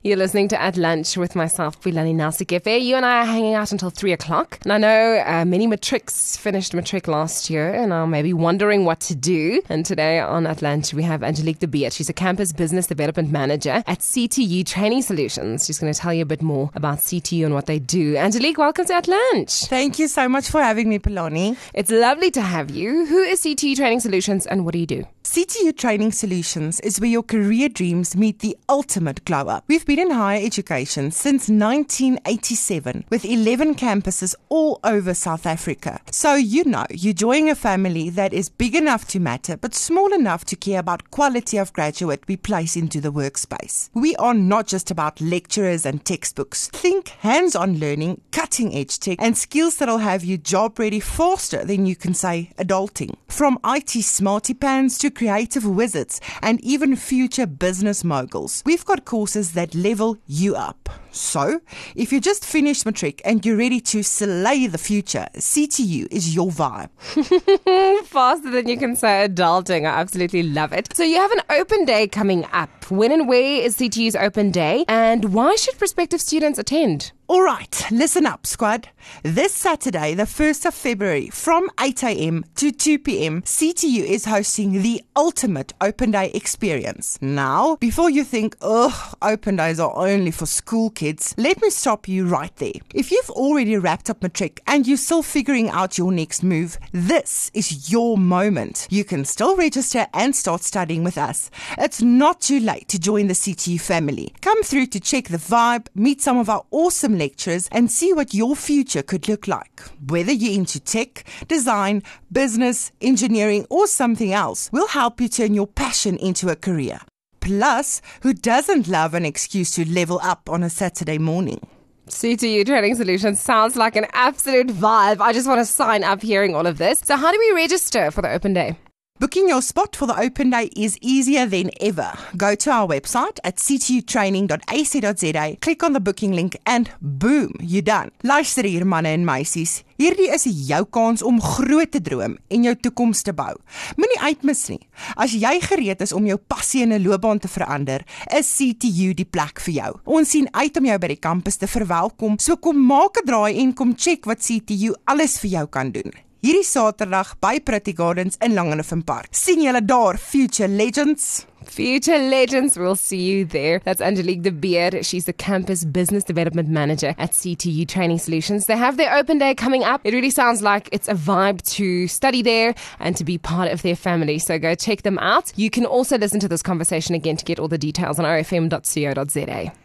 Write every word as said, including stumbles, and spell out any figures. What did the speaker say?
You're listening to At Lunch with myself, Philani Nasigefe. You and I are hanging out until three o'clock. And I know uh, many matrics finished matric last year and are maybe wondering what to do. And today on At Lunch, we have Angelique de Beer. She's a campus business development manager at C T U Training Solutions. She's going to tell you a bit more about C T U and what they do. Angelique, welcome to At Lunch. Thank you so much for having me, Philani. It's lovely to have you. Who is C T U Training Solutions and what do you do? C T U Training Solutions is where your career dreams meet the ultimate glow up. We've been in higher education since nineteen eighty-seven with eleven campuses all over South Africa. So you know you're joining a family that is big enough to matter but small enough to care about quality of graduate we place into the workspace. We are not just about lecturers and textbooks. Think hands-on learning, cutting edge tech and skills that'll have you job ready faster than you can say adulting. From I T smarty pants to creative wizards and even future business moguls. We've got courses that level you up. So, if you just finished matric and you're ready to slay the future, C T U is your vibe. Faster than you can say adulting. I absolutely love it. So you have an open day coming up. When and where is C T U's open day? And why should prospective students attend? All right, listen up, squad. This Saturday, the first of February, from eight a.m. to two p.m, C T U is hosting the ultimate open day experience. Now, before you think, ugh, open days are only for school kids, let me stop you right there. If you've already wrapped up matric and you're still figuring out your next move, this is your moment. You can still register and start studying with us. It's not too late to join the C T U family. Come through to check the vibe, meet some of our awesome lecturers and see what your future could look like. Whether you're into tech, design, business, engineering or something else, we'll help you turn your passion into a career. Plus, who doesn't love an excuse to level up on a Saturday morning? C T U Training Solutions sounds like an absolute vibe. I just want to sign up hearing all of this. So how do we register for the open day? Booking your spot for the open day is easier than ever. Go to our website at c t u training dot a c dot z a, click on the booking link and boom, you're done. Luister hier manne en meisies, hierdie is jou kans om groot te droom en jou toekoms te bou. Moenie uitmis nie. As jy gereed is om jou passie in 'n loopbaan te verander, is C T U die plek vir jou. Ons sien uit om jou by die kampus te verwelkom, so kom maak 'n draai en kom check wat C T U alles vir jou kan doen. Hierdie Saterdag by Pretty Gardens in Langenhoven Park. Sien julle daar, Future Legends? Future Legends, we'll see you there. That's Angelique de Beer. She's the Campus Business Development Manager at C T U Training Solutions. They have their open day coming up. It really sounds like it's a vibe to study there and to be part of their family. So go check them out. You can also listen to this conversation again to get all the details on r f m dot co dot z a.